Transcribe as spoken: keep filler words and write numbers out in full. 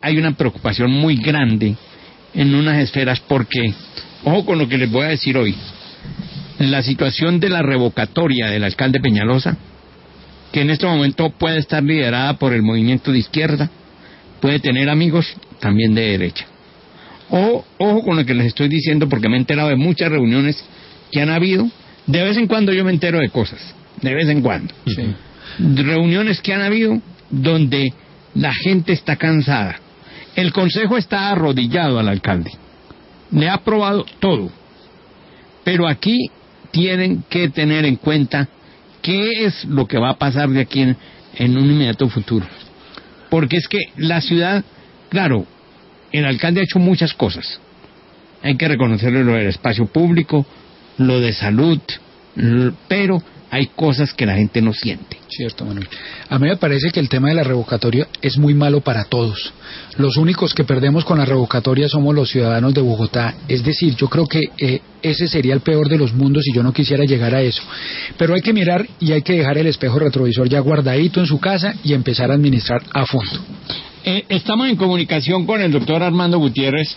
hay una preocupación muy grande en unas esferas porque, ojo con lo que les voy a decir hoy, la situación de la revocatoria del alcalde Peñalosa, que en este momento puede estar liderada por el movimiento de izquierda, puede tener amigos también de derecha. Ojo, ojo con lo que les estoy diciendo porque me he enterado de muchas reuniones que han habido. De vez en cuando yo me entero de cosas, de vez en cuando. Sí. Reuniones que han habido donde la gente está cansada. El consejo está arrodillado al alcalde, le ha aprobado todo, pero aquí tienen que tener en cuenta qué es lo que va a pasar de aquí en, en un inmediato futuro, porque es que la ciudad, claro, el alcalde ha hecho muchas cosas, hay que reconocerle lo del espacio público, lo de salud, pero hay cosas que la gente no siente. Cierto, Manuel. A mí me parece que el tema de la revocatoria es muy malo para todos. Los únicos que perdemos con la revocatoria somos los ciudadanos de Bogotá. Es decir, yo creo que eh, ese sería el peor de los mundos y yo no quisiera llegar a eso. Pero hay que mirar y hay que dejar el espejo retrovisor ya guardadito en su casa y empezar a administrar a fondo. Eh, estamos en comunicación con el doctor Armando Gutiérrez,